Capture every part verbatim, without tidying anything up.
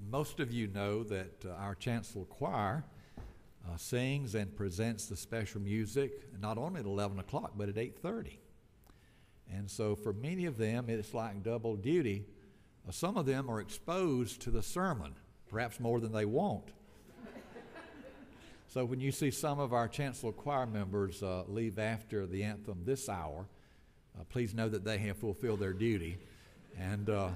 Most of you know that uh, our chancel choir uh, sings and presents the special music not only at eleven o'clock but at eight thirty. And so for many of them it's like double duty. Uh, some of them are exposed to the sermon, perhaps more than they want. So when you see some of our chancel choir members uh, leave after the anthem this hour, uh, please know that they have fulfilled their duty. And uh,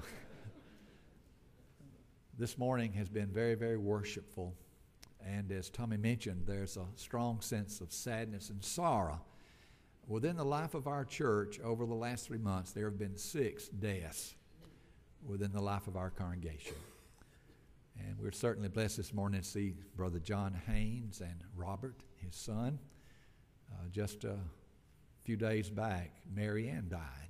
this morning has been very, very worshipful. And as Tommy mentioned, there's a strong sense of sadness and sorrow. Within the life of our church, over the last three months, there have been six deaths within the life of our congregation. And we're certainly blessed this morning to see Brother John Haynes and Robert, his son. Uh, just a few days back, Mary Ann died.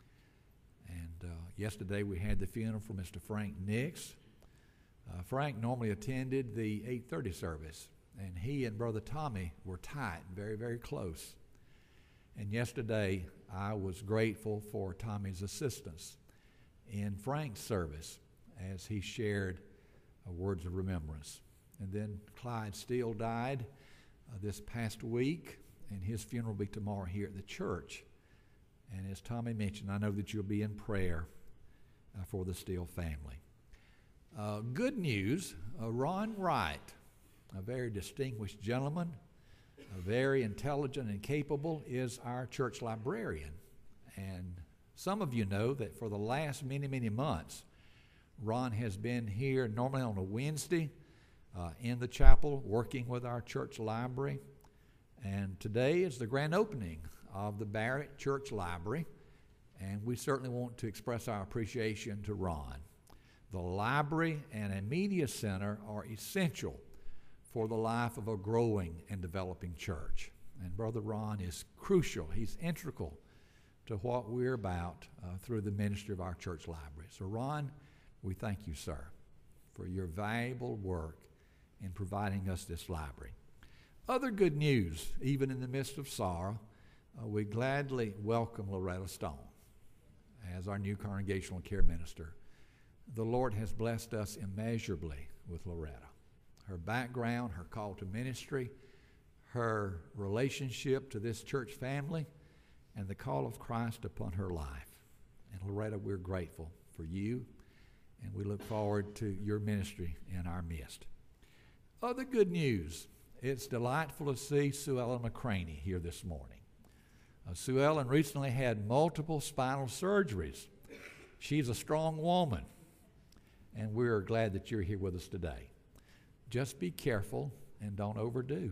And uh, yesterday we had the funeral for Mister Frank Nix. Uh, Frank normally attended the eight thirty service, and he and Brother Tommy were tight, very, very close. And yesterday I was grateful for Tommy's assistance in Frank's service as he shared uh, words of remembrance. And then Clyde Steele died uh, this past week, and his funeral will be tomorrow here at the church. And as Tommy mentioned, I know that you'll be in prayer uh, for the Steele family. Uh, good news, uh, Ron Wright, a very distinguished gentleman, uh, very intelligent and capable, is our church librarian. And some of you know that for the last many, many months, Ron has been here normally on a Wednesday uh, in the chapel working with our church library. And today is the grand opening of the Barrett Church Library, and we certainly want to express our appreciation to Ron. The library and a media center are essential for the life of a growing and developing church. And Brother Ron is crucial. He's integral to what we're about uh, through the ministry of our church library. So Ron, we thank you, sir, for your valuable work in providing us this library. Other good news, even in the midst of sorrow, uh, we gladly welcome Loretta Stone as our new congregational care minister. The Lord has blessed us immeasurably with Loretta. Her background, her call to ministry, her relationship to this church family, and the call of Christ upon her life. And Loretta, we're grateful for you, and we look forward to your ministry in our midst. Other good news, it's delightful to see Sue Ellen McCraney here this morning. Uh, Sue Ellen recently had multiple spinal surgeries. She's a strong woman, and we're glad that you're here with us today. Just be careful and don't overdo.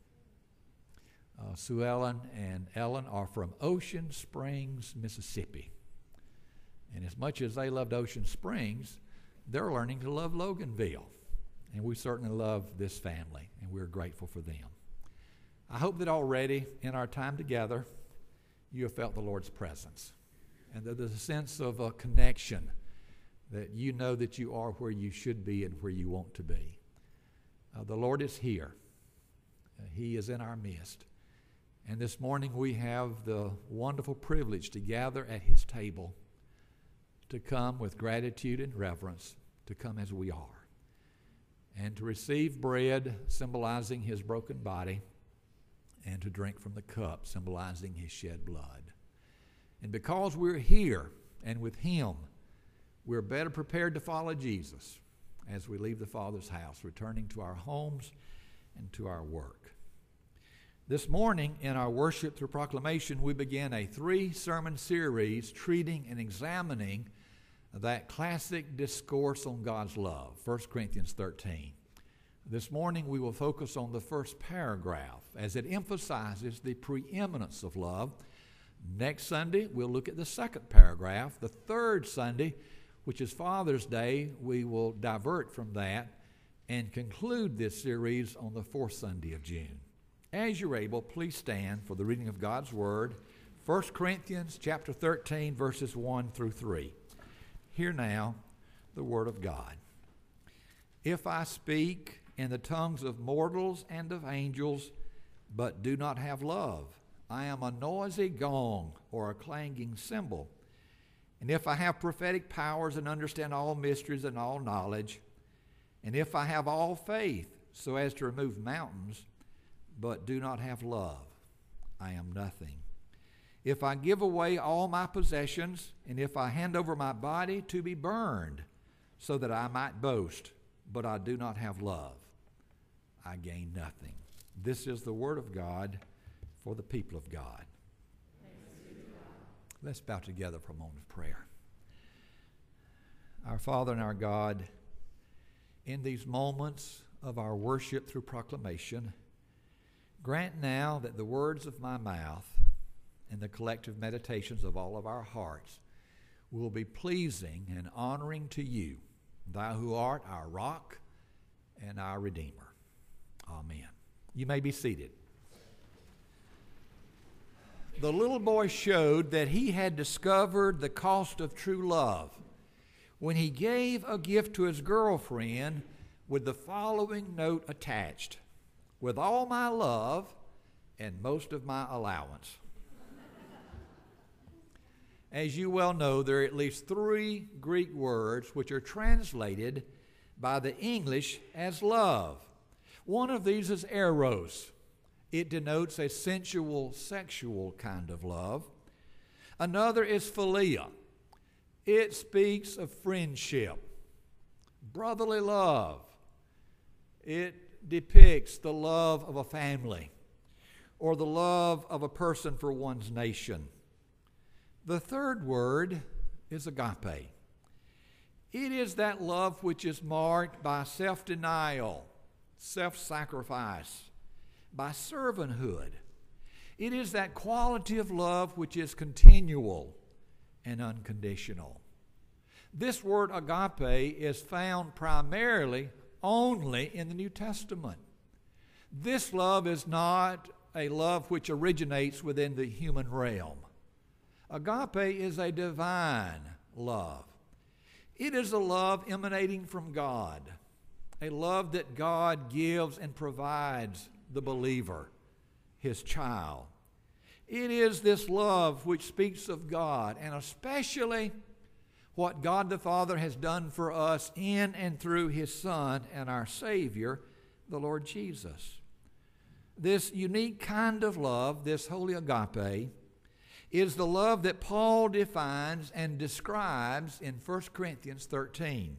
Uh, Sue Ellen and Ellen are from Ocean Springs, Mississippi. And as much as they loved Ocean Springs, they're learning to love Loganville. And we certainly love this family, and we're grateful for them. I hope that already in our time together, you have felt the Lord's presence, and that there's a sense of a connection, that you know that you are where you should be and where you want to be. Uh, the Lord is here. Uh, he is in our midst. And this morning we have the wonderful privilege to gather at His table, to come with gratitude and reverence, to come as we are, and to receive bread symbolizing His broken body, and to drink from the cup symbolizing His shed blood. And because we're here and with Him, we're better prepared to follow Jesus as we leave the Father's house, returning to our homes and to our work. This morning, in our worship through proclamation, we began a three-sermon series treating and examining that classic discourse on God's love, First Corinthians thirteen. This morning, we will focus on the first paragraph as it emphasizes the preeminence of love. Next Sunday, we'll look at the second paragraph. The third Sunday, which is Father's Day, we will divert from that and conclude this series on the fourth Sunday of June. As you're able, please stand for the reading of God's Word, First Corinthians chapter thirteen, verses one through three. Hear now the Word of God. If I speak in the tongues of mortals and of angels, but do not have love, I am a noisy gong or a clanging cymbal. And if I have prophetic powers and understand all mysteries and all knowledge, And if I have all faith so as to remove mountains, but do not have love, I am nothing. If I give away all my possessions, and if I hand over my body to be burned, so that I might boast, but I do not have love, I gain nothing. This is the word of God for the people of God. Let's bow together for a moment of prayer. Our Father and our God, in these moments of our worship through proclamation, grant now that the words of my mouth and the collective meditations of all of our hearts will be pleasing and honoring to you, thou who art our rock and our Redeemer. Amen. You may be seated. The little boy showed that he had discovered the cost of true love when he gave a gift to his girlfriend with the following note attached: with all my love and most of my allowance. As you well know, there are at least three Greek words which are translated by the English as love. One of these is eros. It denotes a sensual, sexual kind of love. Another is philia. It speaks of friendship, brotherly love. It depicts the love of a family or the love of a person for one's nation. The third word is agape. It is that love which is marked by self-denial, self-sacrifice, by servanthood. It is that quality of love which is continual and unconditional. This word agape is found primarily only in the New Testament. This love is not a love which originates within the human realm. Agape is a divine love. It is a love emanating from God, a love that God gives and provides the believer, his child. It is this love which speaks of God, and especially what God the Father has done for us in and through his Son and our Savior, the Lord Jesus. This unique kind of love, this holy agape, is the love that Paul defines and describes in First Corinthians thirteen.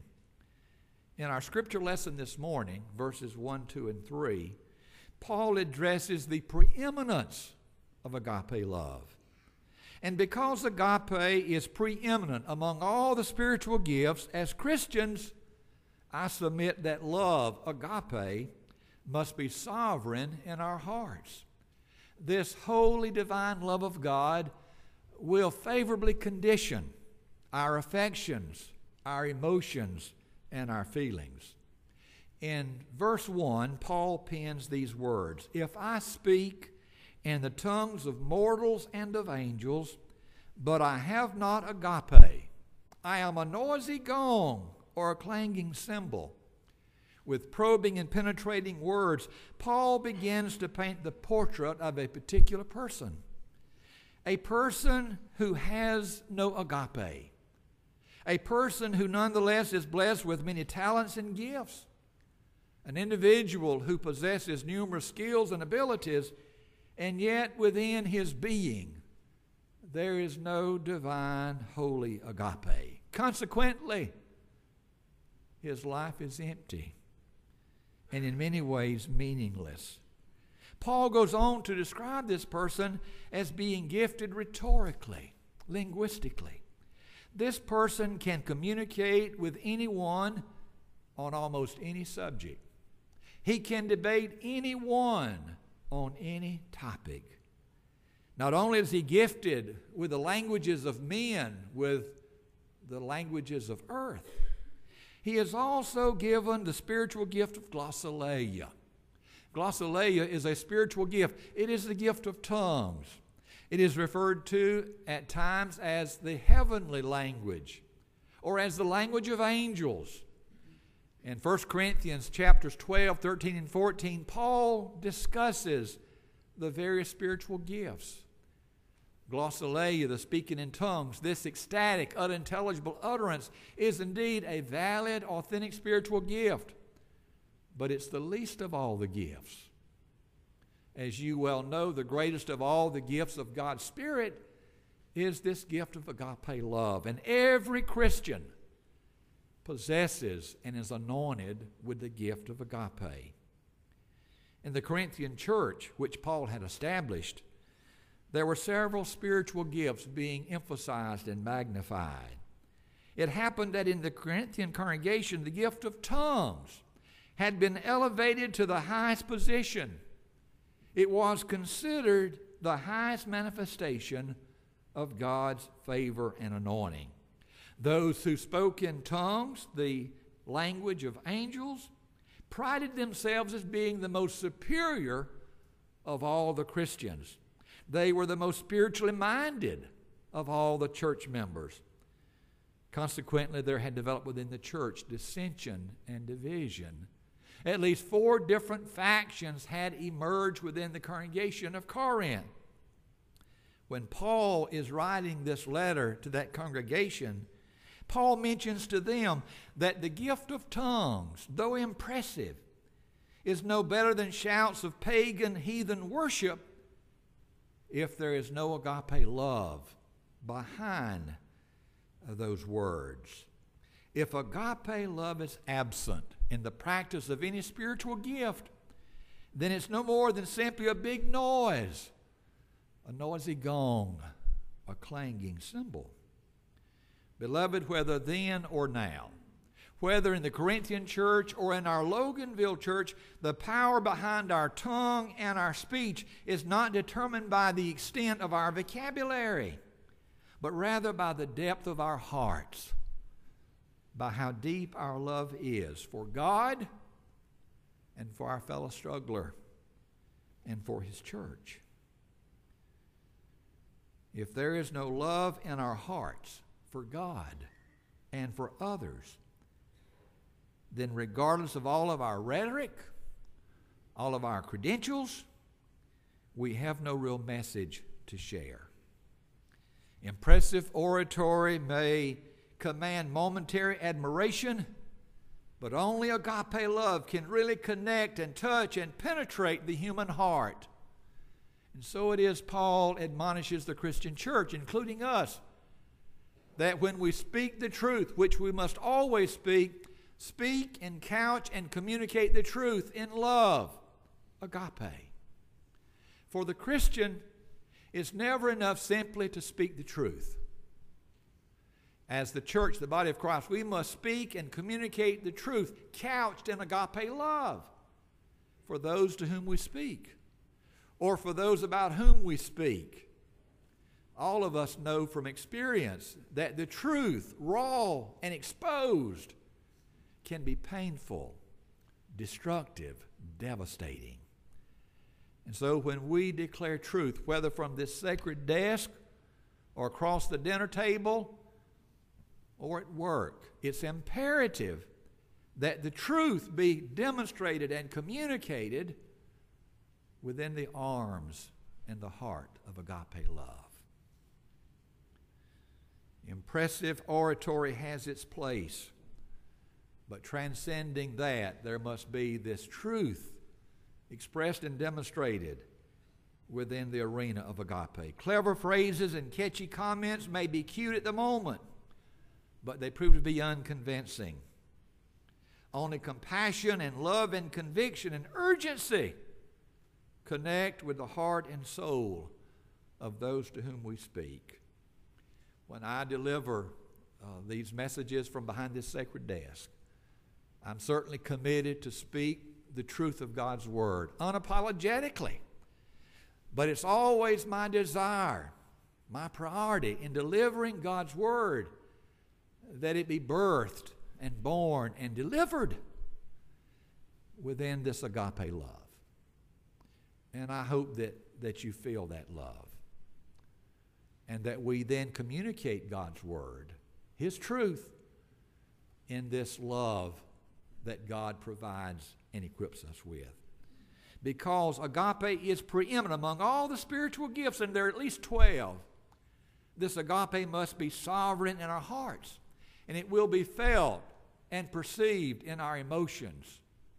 In our scripture lesson this morning, verses one, two, and three, Paul addresses the preeminence of agape love. And because agape is preeminent among all the spiritual gifts, as Christians, I submit that love, agape, must be sovereign in our hearts. This holy divine love of God will favorably condition our affections, our emotions, and our feelings. In verse one, Paul pens these words: if I speak in the tongues of mortals and of angels, but I have not agape, I am a noisy gong or a clanging cymbal. With probing and penetrating words, Paul begins to paint the portrait of a particular person. A person who has no agape. A person who nonetheless is blessed with many talents and gifts. An individual who possesses numerous skills and abilities, and yet within his being there is no divine, holy agape. Consequently, his life is empty and in many ways meaningless. Paul goes on to describe this person as being gifted rhetorically, linguistically. This person can communicate with anyone on almost any subject. He can debate anyone on any topic. Not only is he gifted with the languages of men, with the languages of earth, he is also given the spiritual gift of glossolalia. Glossolalia is a spiritual gift. It is the gift of tongues. It is referred to at times as the heavenly language or as the language of angels. In First Corinthians chapters twelve, thirteen, and fourteen, Paul discusses the various spiritual gifts. Glossolalia, the speaking in tongues, this ecstatic, unintelligible utterance is indeed a valid, authentic spiritual gift. but it's the least of all the gifts. As you well know, the greatest of all the gifts of God's Spirit is this gift of agape love. And every Christian possesses and is anointed with the gift of agape. In the Corinthian church, which Paul had established, there were several spiritual gifts being emphasized and magnified. It happened that in the Corinthian congregation, the gift of tongues had been elevated to the highest position. It was considered the highest manifestation of God's favor and anointing. Those who spoke in tongues, the language of angels, prided themselves as being the most superior of all the Christians. They were the most spiritually minded of all the church members. Consequently, there had developed within the church dissension and division. At least four different factions had emerged within the congregation of Corinth. When Paul is writing this letter to that congregation, Paul mentions to them that the gift of tongues, though impressive, is no better than shouts of pagan heathen worship if there is no agape love behind those words. If agape love is absent in the practice of any spiritual gift, then it's no more than simply a big noise, a noisy gong, a clanging cymbal. Beloved, whether then or now, whether in the Corinthian church or in our Loganville church, the power behind our tongue and our speech is not determined by the extent of our vocabulary, but rather by the depth of our hearts, by how deep our love is for God and for our fellow struggler and for His church. If there is no love in our hearts for God and for others, then regardless of all of our rhetoric, all of our credentials, we have no real message to share. Impressive oratory may command momentary admiration, but only agape love can really connect and touch and penetrate the human heart. And so it is Paul admonishes the Christian church, including us, that when we speak the truth, which we must always speak, speak and couch and communicate the truth in love, agape. For the Christian, it's never enough simply to speak the truth. As the church, the body of Christ, we must speak and communicate the truth couched in agape love for those to whom we speak, or for those about whom we speak. All of us know from experience that the truth, raw and exposed, can be painful, destructive, devastating. And so when we declare truth, whether from this sacred desk or across the dinner table or at work, it's imperative that the truth be demonstrated and communicated within the arms and the heart of agape love. Impressive oratory has its place, but transcending that, there must be this truth expressed and demonstrated within the arena of agape. Clever phrases and catchy comments may be cute at the moment, but they prove to be unconvincing. Only compassion and love and conviction and urgency connect with the heart and soul of those to whom we speak. When I deliver uh, these messages from behind this sacred desk, I'm certainly committed to speak the truth of God's Word unapologetically. But it's always my desire, my priority in delivering God's Word, that it be birthed and born and delivered within this agape love. And I hope that, that you feel that love, and that we then communicate God's Word, His truth, in this love that God provides and equips us with. Because agape is preeminent among all the spiritual gifts, and there are at least twelve. This agape must be sovereign in our hearts, and it will be felt and perceived in our emotions.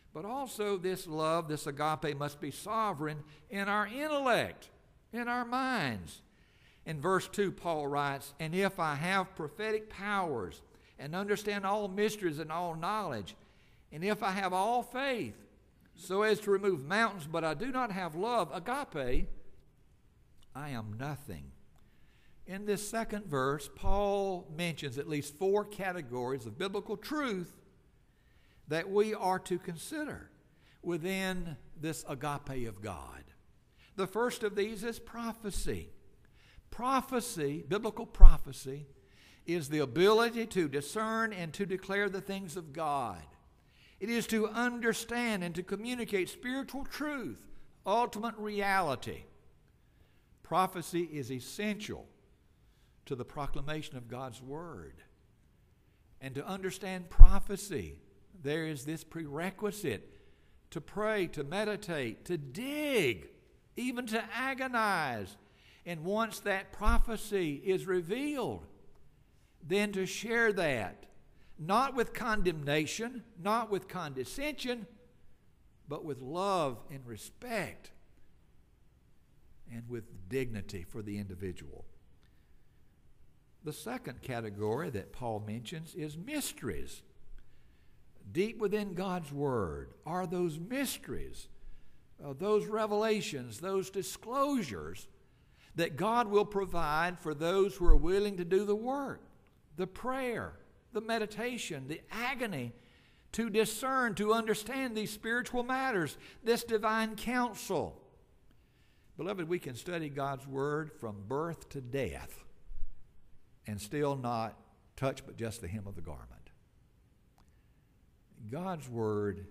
But also this love, this agape, must be sovereign in our intellect, in our minds. In verse two, Paul writes, "And if I have prophetic powers and understand all mysteries and all knowledge, and if I have all faith so as to remove mountains, but I do not have love," agape, "I am nothing." In this second verse, Paul mentions at least four categories of biblical truth that we are to consider within this agape of God. The first of these is prophecy. Prophecy, biblical prophecy, is the ability to discern and to declare the things of God. It is to understand and to communicate spiritual truth, ultimate reality. Prophecy is essential to the proclamation of God's Word. And to understand prophecy, there is this prerequisite to pray, to meditate, to dig, even to agonize. And once that prophecy is revealed, then to share that, not with condemnation, not with condescension, but with love and respect and with dignity for the individual. The second category that Paul mentions is mysteries. Deep within God's Word are those mysteries, uh, those revelations, those disclosures that God will provide for those who are willing to do the work, the prayer, the meditation, the agony, to discern, to understand these spiritual matters, this divine counsel. Beloved, we can study God's Word from birth to death and still not touch but just the hem of the garment. God's Word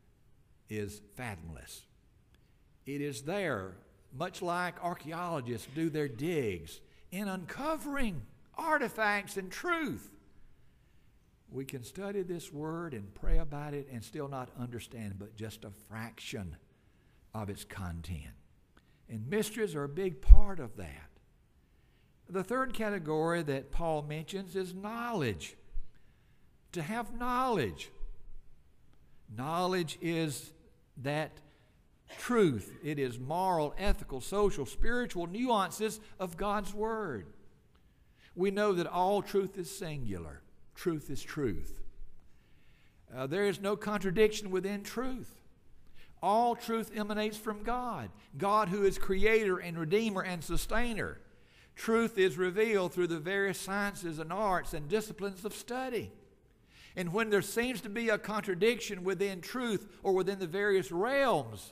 is fathomless. It is there, much like archaeologists do their digs, in uncovering artifacts and truth. We can study this Word and pray about it and still not understand but just a fraction of its content. And mysteries are a big part of that. The third category that Paul mentions is knowledge. To have knowledge. Knowledge is that truth. It is moral, ethical, social, spiritual nuances of God's Word. We know that all truth is singular. Truth is truth. Uh, there is no contradiction within truth. All truth emanates from God. God, who is creator and redeemer and sustainer. Truth is revealed through the various sciences and arts and disciplines of study. And when there seems to be a contradiction within truth or within the various realms,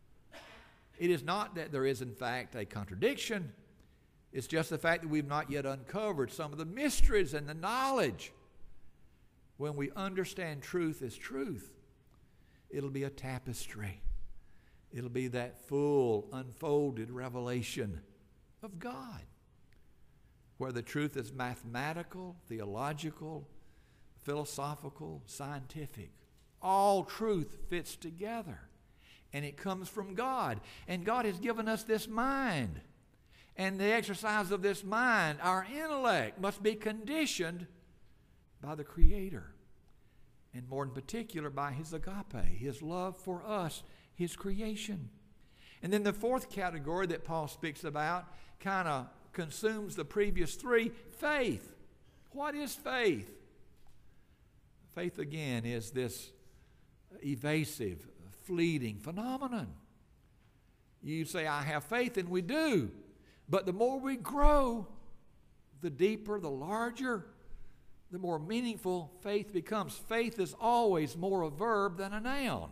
it is not that there is in fact a contradiction. It's just the fact that we've not yet uncovered some of the mysteries and the knowledge. When we understand truth as truth, it'll be a tapestry. It'll be that full, unfolded revelation of God, where the truth is mathematical, theological, philosophical, scientific. All truth fits together, and it comes from God. And God has given us this mind. And the exercise of this mind, our intellect, must be conditioned by the Creator, and more in particular by His agape, His love for us, His creation. And then the fourth category that Paul speaks about kind of consumes the previous three: faith. What is faith? Faith, again, is this evasive, fleeting phenomenon. You say, I have faith, and we do. But the more we grow, the deeper, the larger, the more meaningful faith becomes. Faith is always more a verb than a noun.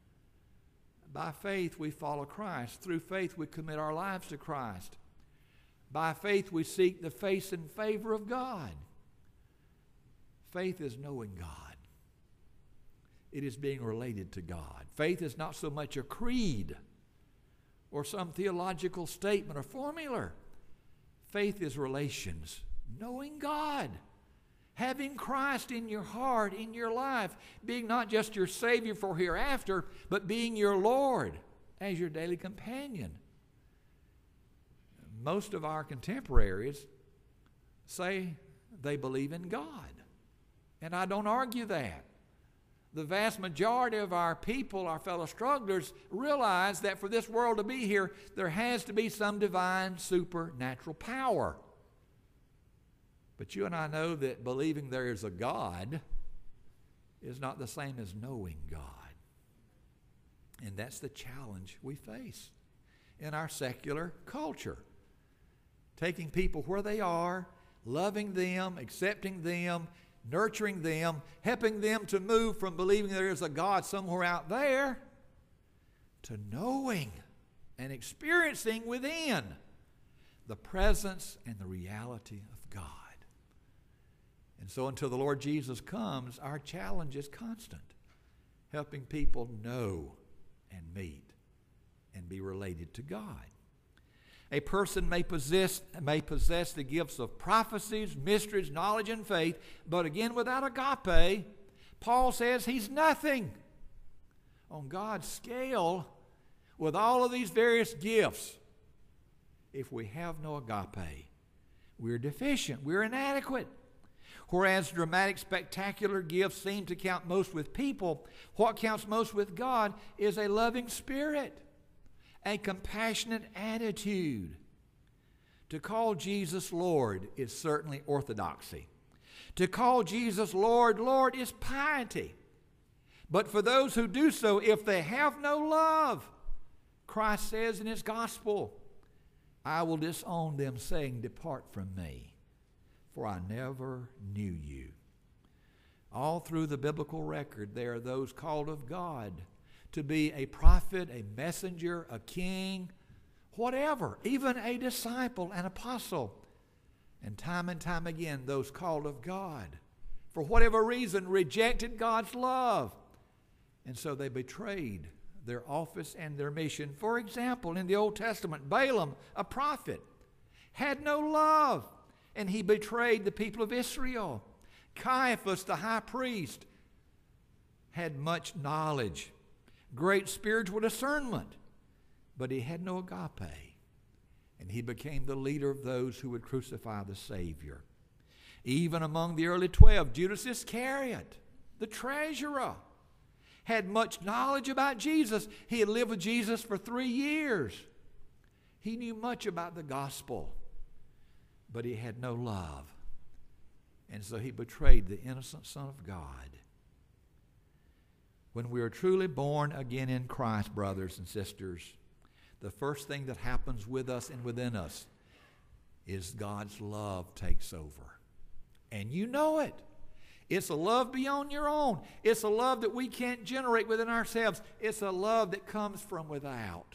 By faith, we follow Christ. Through faith, we commit our lives to Christ. By faith, we seek the face and favor of God. Faith is knowing God. It is being related to God. Faith is not so much a creed or some theological statement or formula. Faith is relations, knowing God, having Christ in your heart, in your life, being not just your Savior for hereafter, but being your Lord as your daily companion. Most of our contemporaries say they believe in God, and I don't argue that. the vast majority of our people, our fellow strugglers, realize that for this world to be here, there has to be some divine supernatural power. But you and I know that believing there is a God is not the same as knowing God. And that's the challenge we face in our secular culture. Taking people where they are, loving them, accepting them, nurturing them, helping them to move from believing there is a God somewhere out there to knowing and experiencing within the presence and the reality of God. And so until the Lord Jesus comes, our challenge is constant, helping people know and meet and be related to God. A person may possess, may possess the gifts of prophecies, mysteries, knowledge, and faith, but again, without agape, Paul says he's nothing. On God's scale, with all of these various gifts, if we have no agape, we're deficient, we're inadequate. Whereas dramatic, spectacular gifts seem to count most with people, what counts most with God is a loving spirit, a compassionate attitude. To call Jesus Lord is certainly orthodoxy. To call Jesus Lord, Lord is piety. But for those who do so, if they have no love, Christ says in His gospel, I will disown them, saying, depart from me, for I never knew you. All through the biblical record, there are those called of God to be a prophet, a messenger, a king, whatever, even a disciple, an apostle. And time and time again, those called of God, for whatever reason, rejected God's love. And so they betrayed their office and their mission. For example, in the Old Testament, Balaam, a prophet, had no love, and he betrayed the people of Israel. Caiaphas, the high priest, had much knowledge, great spiritual discernment, but he had no agape, and he became the leader of those who would crucify the Savior. Even among the early twelve, Judas Iscariot, the treasurer, had much knowledge about Jesus. He had lived with Jesus for three years. He knew much about the gospel, but he had no love. And so he betrayed the innocent Son of God. When we are truly born again in Christ, brothers and sisters, the first thing that happens with us and within us is God's love takes over. And you know it. It's a love beyond your own. It's a love that we can't generate within ourselves. It's a love that comes from without.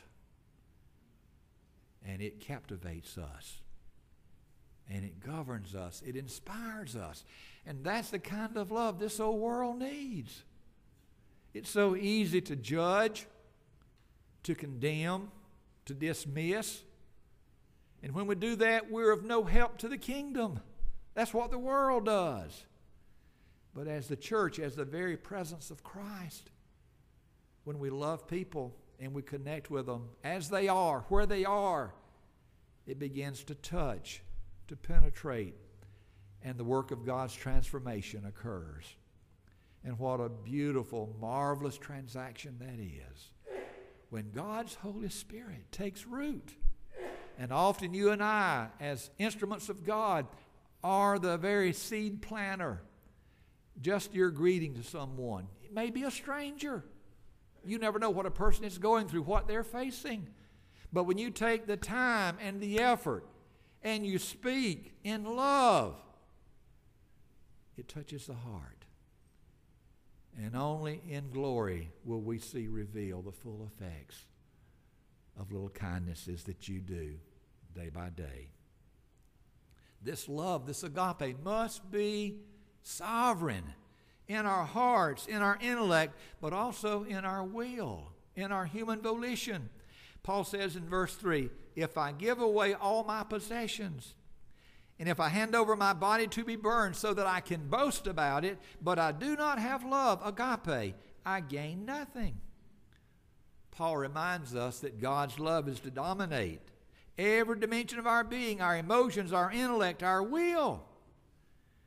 And it captivates us. And it governs us. It inspires us. And that's the kind of love this old world needs. It's so easy to judge, to condemn, to dismiss. And when we do that, we're of no help to the kingdom. That's what the world does. But as the church, as the very presence of Christ, when we love people and we connect with them as they are, where they are, it begins to touch, to penetrate, and the work of God's transformation occurs. And what a beautiful, marvelous transaction that is. When God's Holy Spirit takes root. And often you and I, as instruments of God, are the very seed planter. Just your greeting to someone. It may be a stranger. You never know what a person is going through, what they're facing. But when you take the time and the effort and you speak in love, it touches the heart. And only in glory will we see revealed the full effects of little kindnesses that you do day by day. This love, this agape, must be sovereign in our hearts, in our intellect, but also in our will, in our human volition. Paul says in verse three, if I give away all my possessions, and if I hand over my body to be burned so that I can boast about it, but I do not have love, agape, I gain nothing. Paul reminds us that God's love is to dominate every dimension of our being, our emotions, our intellect, our will.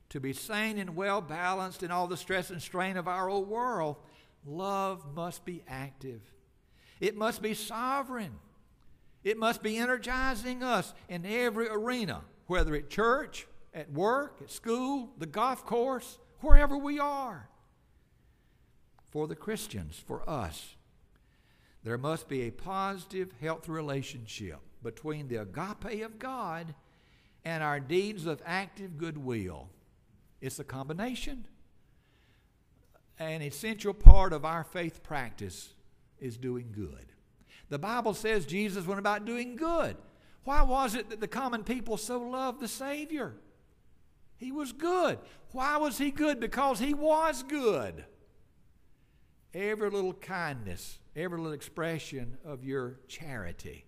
to be sane and well-balanced in all the stress and strain of our old world, love must be active. It must be sovereign. It must be energizing us in every arena, whether at church, at work, at school, the golf course, wherever we are. For the Christians, for us, there must be a positive, healthy relationship between the agape of God and our deeds of active goodwill. It's a combination. An essential part of our faith practice is doing good. The Bible says Jesus went about doing good. Why was it that the common people so loved the Savior? He was good. Why was he good? Because he was good. Every little kindness, every little expression of your charity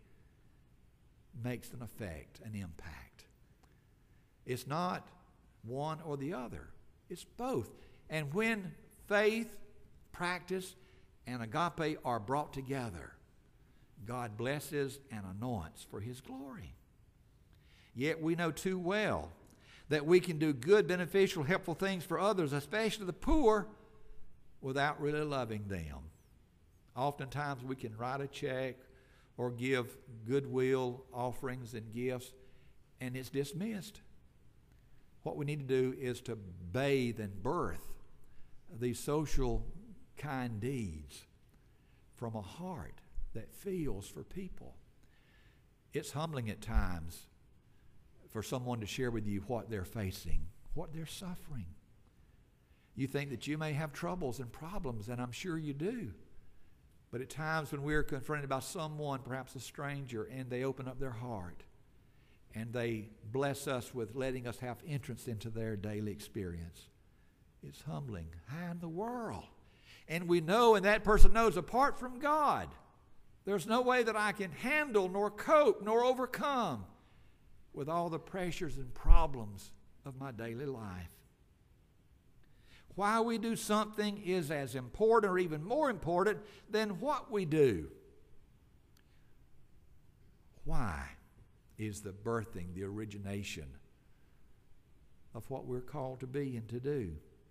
makes an effect, an impact. It's not one or the other. It's both. And when faith, practice, and agape are brought together, God blesses and anoints for his glory. Yet we know too well that we can do good, beneficial, helpful things for others, especially the poor, without really loving them. Oftentimes we can write a check or give goodwill offerings and gifts, and it's dismissed. What we need to do is to bathe and birth these social kind deeds from a heart that feels for people. It's humbling at times for someone to share with you what they're facing, what they're suffering. You think that you may have troubles and problems, and I'm sure you do. But at times when we're confronted by someone, perhaps a stranger, and they open up their heart and they bless us with letting us have entrance into their daily experience, it's humbling. How in the world? And we know, and that person knows, apart from God, there's no way that I can handle nor cope nor overcome with all the pressures and problems of my daily life. Why we do something is as important or even more important than what we do. Why is the birthing, the origination of what we're called to be and to do.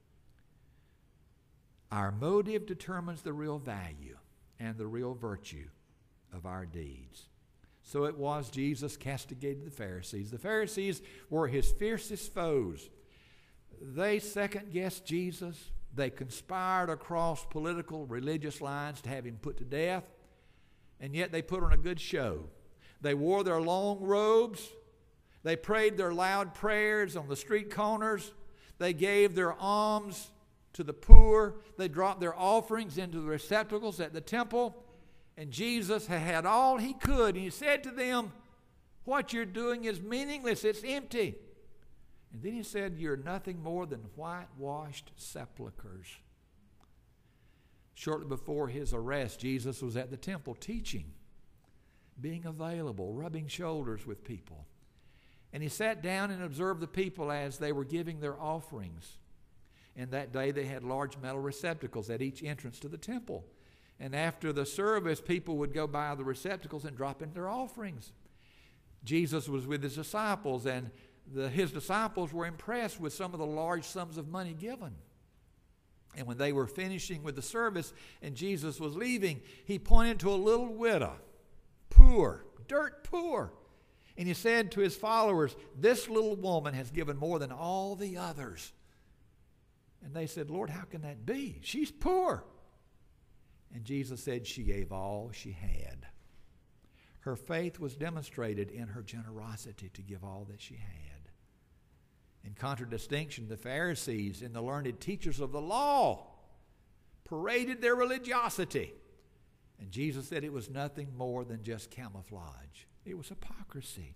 Our motive determines the real value and the real virtue of our deeds. So it was Jesus castigated the Pharisees. The Pharisees were his fiercest foes. They second-guessed Jesus. They conspired across political, religious lines to have him put to death. And yet they put on a good show. They wore their long robes. They prayed their loud prayers on the street corners. They gave their alms to the poor. They dropped their offerings into the receptacles at the temple. And Jesus had had all he could. And he said to them, "What you're doing is meaningless. It's empty." And then he said, "You're nothing more than whitewashed sepulchres." Shortly before his arrest, Jesus was at the temple teaching, being available, rubbing shoulders with people. And he sat down and observed the people as they were giving their offerings. And that day they had large metal receptacles at each entrance to the temple. And after the service, people would go by the receptacles and drop in their offerings. Jesus was with his disciples, and the, his disciples were impressed with some of the large sums of money given. And when they were finishing with the service and Jesus was leaving, he pointed to a little widow, poor, dirt poor. And he said to his followers, "This little woman has given more than all the others." And they said, "Lord, how can that be? She's poor." And Jesus said she gave all she had. Her faith was demonstrated in her generosity to give all that she had. In contradistinction, the Pharisees and the learned teachers of the law paraded their religiosity. And Jesus said it was nothing more than just camouflage. It was hypocrisy.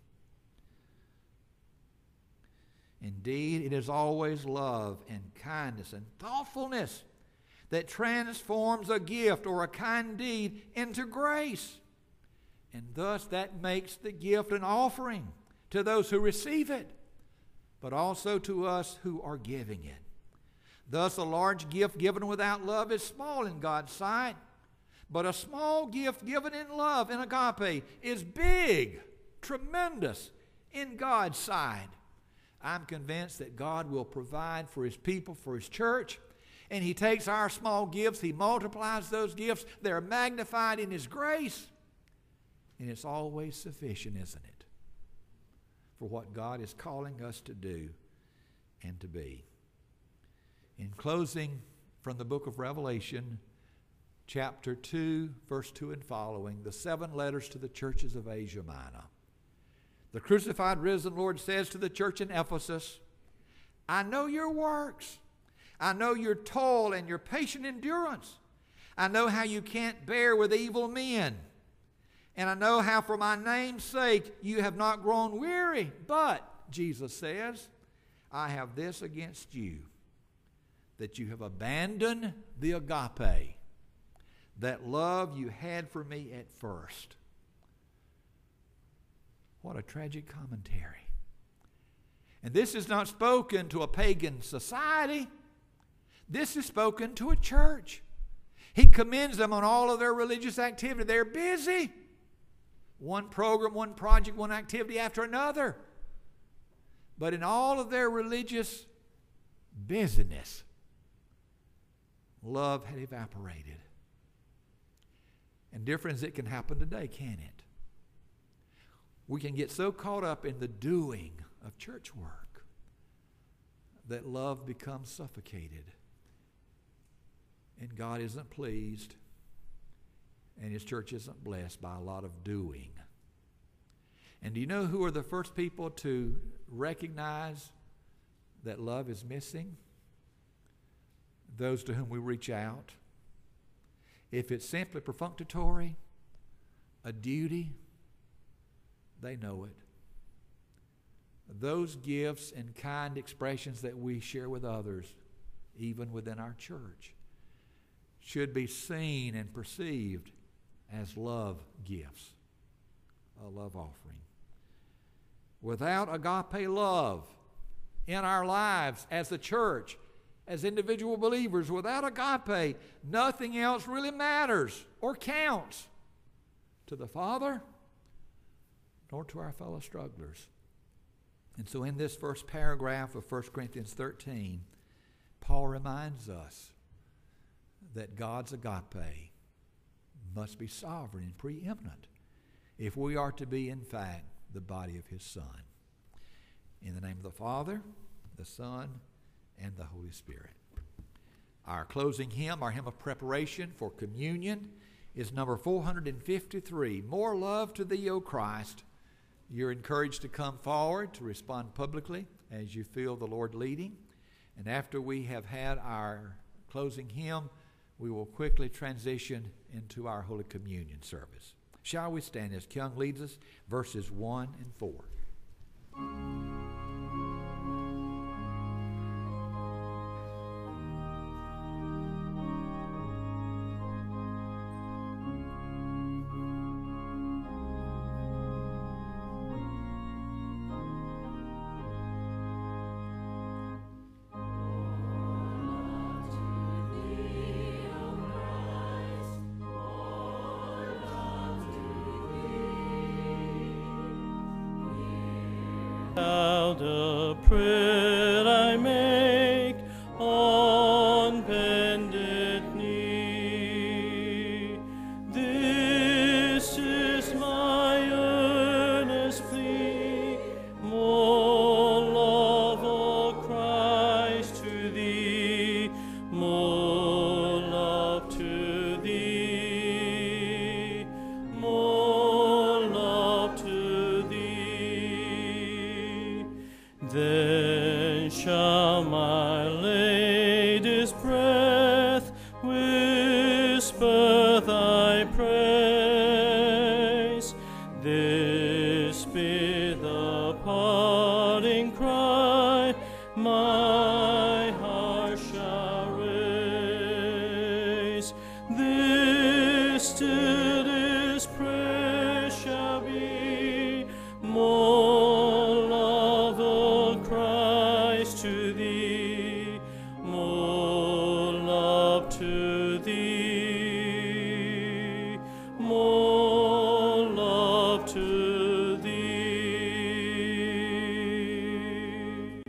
Indeed, it is always love and kindness and thoughtfulness that transforms a gift or a kind deed into grace. And thus that makes the gift an offering to those who receive it, but also to us who are giving it. Thus a large gift given without love is small in God's sight, but a small gift given in love, in agape, is big, tremendous in God's sight. I'm convinced that God will provide for His people, for His church. And He takes our small gifts, He multiplies those gifts. They're magnified in His grace. And it's always sufficient, isn't it, for what God is calling us to do and to be. In closing, from the book of Revelation, chapter two, verse two and following, the seven letters to the churches of Asia Minor. The crucified, risen Lord says to the church in Ephesus, I know your works. I know your toil and your patient endurance. I know how you can't bear with evil men. And I know how for my name's sake you have not grown weary. But, Jesus says, I have this against you, that you have abandoned the agape, that love you had for me at first. What a tragic commentary. And this is not spoken to a pagan society. This is spoken to a church. He commends them on all of their religious activity. They're busy. One program, one project, one activity after another. But in all of their religious busyness, love had evaporated. And different as it can happen today, can it? We can get so caught up in the doing of church work that love becomes suffocated. And God isn't pleased, and His church isn't blessed by a lot of doing. And do you know who are the first people to recognize that love is missing? Those to whom we reach out. If it's simply perfunctory, a duty, they know it. Those gifts and kind expressions that we share with others, even within our church, should be seen and perceived as love gifts, a love offering. Without agape love in our lives as the church, as individual believers, without agape, nothing else really matters or counts to the Father nor to our fellow strugglers. And so in this first paragraph of First Corinthians thirteen, Paul reminds us that God's agape must be sovereign and preeminent if we are to be, in fact, the body of His Son. In the name of the Father, the Son, and the Holy Spirit. Our closing hymn, our hymn of preparation for communion, is number four hundred fifty-three, More Love to Thee, O Christ. You're encouraged to come forward to respond publicly as you feel the Lord leading. And after we have had our closing hymn, we will quickly transition into our Holy Communion service. Shall we stand as Kyung leads us, verses one and four. The prayer I make on bended knee, this is my earnest plea, more love, O Christ, to Thee, more love to Thee, more love to Thee. Then shall my Lady's breath whisper Thy praise. This be the parting cry my heart shall raise. This to this prayer shall be more love, O Christ, to Thee, more love to Thee.